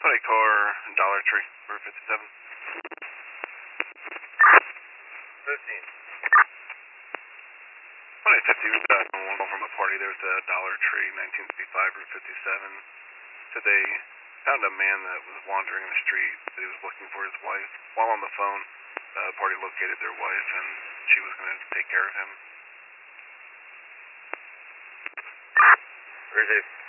Put a car Dollar Tree, Route 57. 15. 2050 was one from a party there at the Dollar Tree, 1965, Route 57. Said they found a man that was wandering in the street, that he was looking for his wife. While on the phone, the party located their wife, and she was going to take care of him. Receive.